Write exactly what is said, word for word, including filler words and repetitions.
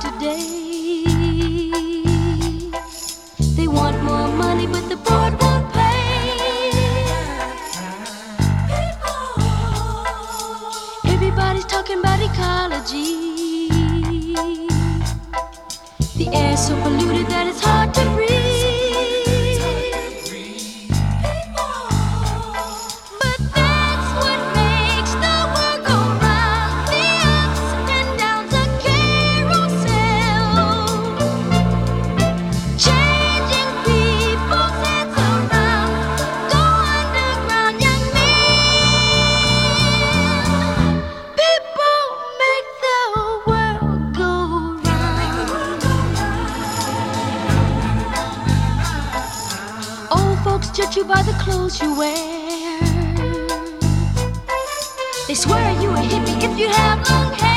today. They want more money, but the board won't pay. Everybody's talking about ecology. The air's so polluted that it's hard to breathe. But that's what makes the world go round. The ups and downs, a carousel, changing people's heads around. Go underground, young men. People make the world go round. Old folks judge you by the clothes you wear. They swear you a hippie if you have long hair.